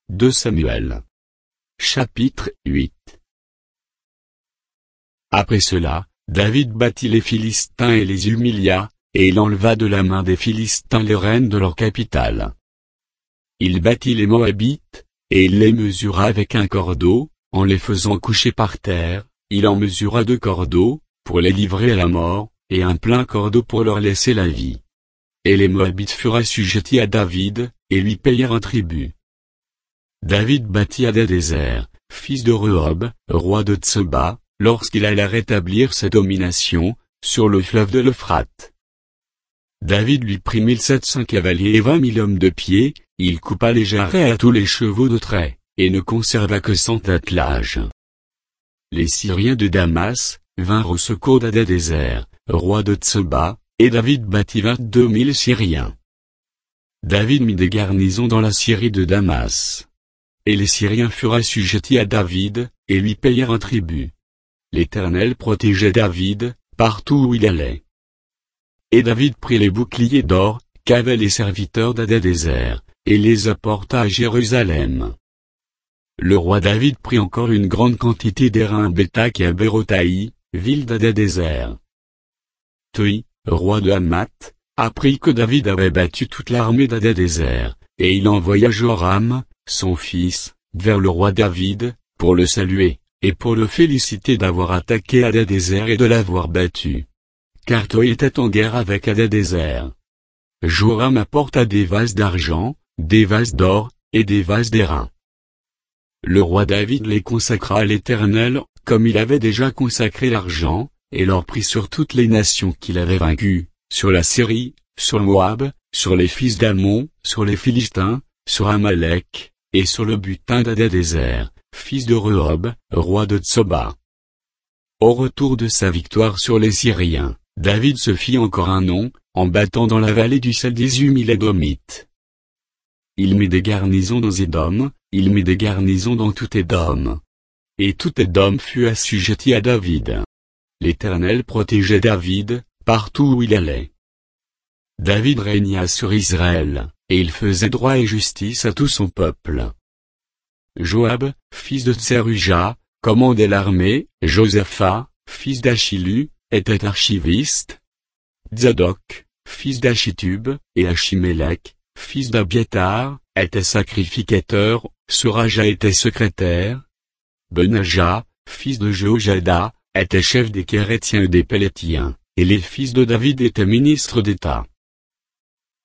2 Samuel. Chapitre 8. Après cela, David battit les Philistins et les humilia, et il enleva de la main des Philistins les rênes de leur capitale. Il battit les Moabites, et il les mesura avec un cordeau, en les faisant coucher par terre, il en mesura 2 cordeaux, pour les livrer à la mort, et un plein cordeau pour leur laisser la vie. Et les Moabites furent assujettis à David, et lui payèrent un tribut. David battit Hadadézer, fils de Rehob, roi de Tsoba, lorsqu'il alla rétablir sa domination, sur le fleuve de l'Euphrate. David lui prit 1700 cavaliers et 20 000 hommes de pied, il coupa les jarrets à tous les chevaux de trait, et ne conserva que 100 attelages. Les Syriens de Damas vinrent au secours d'Hadadézer, roi de Tsoba, et David battit 22 000 Syriens. David mit des garnisons dans la Syrie de Damas. Et les Syriens furent assujettis à David, et lui payèrent un tribut. L'Éternel protégeait David, partout où il allait. Et David prit les boucliers d'or, qu'avaient les serviteurs d'Hadadézer, et les apporta à Jérusalem. Le roi David prit encore une grande quantité d'airain à Béthak et à Bérotaï, ville d'Hadadézer. Toi, roi de Hamath, apprit que David avait battu toute l'armée d'Hadadézer, et il envoya Joram, son fils, vers le roi David, pour le saluer, et pour le féliciter d'avoir attaqué Hadadézer et de l'avoir battu. Car Toi était en guerre avec Hadadézer. Joram apporta des vases d'argent, des vases d'or, et des vases d'airain. Le roi David les consacra à l'Éternel, comme il avait déjà consacré l'argent, et leur prit sur toutes les nations qu'il avait vaincues, sur la Syrie, sur Moab, sur les fils d'Ammon, sur les Philistins, sur Amalek, et sur le butin d'Hadadézer, fils de Rehob, roi de Tsoba. Au retour de sa victoire sur les Syriens, David se fit encore un nom, en battant dans la vallée du sel des Humilédomites. Il mit des garnisons dans Édom, il mit des garnisons dans tout Édom. Et tout Édom fut assujetti à David. L'Éternel protégeait David, partout où il allait. David régna sur Israël, et il faisait droit et justice à tout son peuple. Joab, fils de Tseruja, commandait l'armée, Josaphat, fils d'Achilu, était archiviste. Zadok, fils d'Achitub, et Achimélec, fils d'Abiatar, était sacrificateur, Soraja était secrétaire. Benaja, fils de Jéhojada, était chef des Kérétiens et des Pélétiens, et les fils de David étaient ministres d'État.